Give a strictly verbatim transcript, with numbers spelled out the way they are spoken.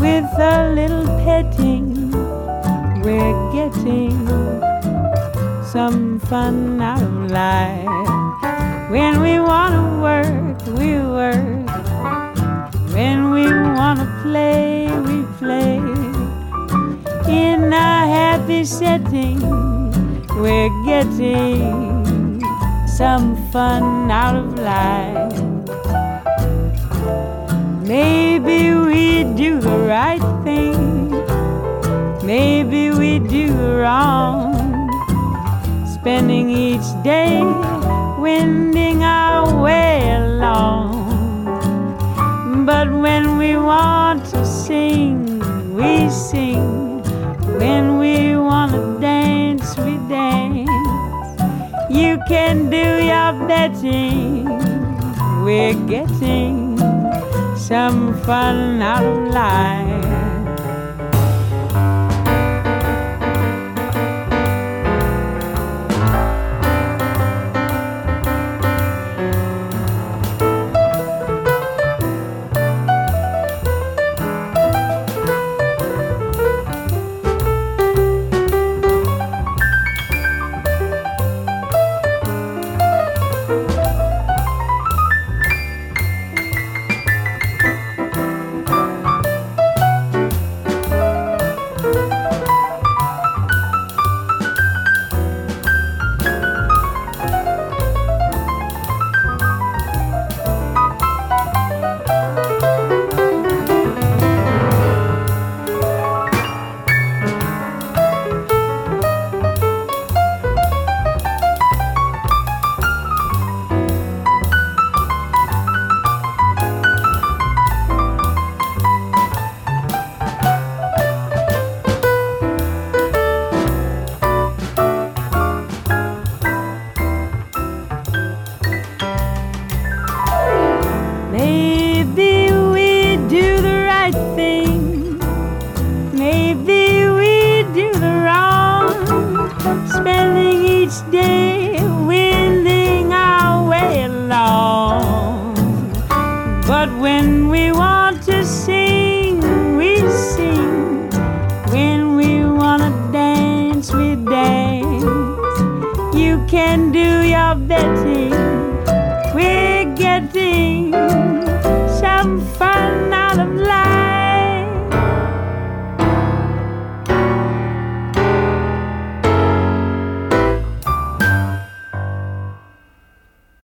with a little petting, we're getting some fun out of life. When we wanna work, we work. When we wanna play, we play. In a happy setting, we're getting some fun out of life. Maybe we do the right thing, maybe we do wrong, spending each day wending our way along. But when we want to sing, we sing. When we want to dance, we dance. You can do your betting, we're getting some fun out of life.